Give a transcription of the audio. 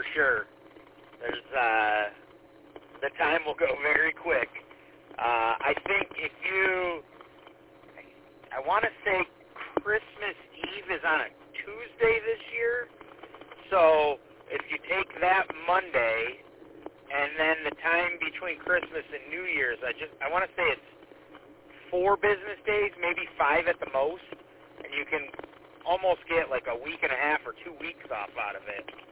sure. There's the time will go very quick. I think I want to say Christmas Eve is on a Tuesday this year. So if you take that Monday and then the time between Christmas and New Year's, I want to say it's 4 business days, maybe 5 at the most, and you can almost get like a week and a half or 2 weeks off out of it.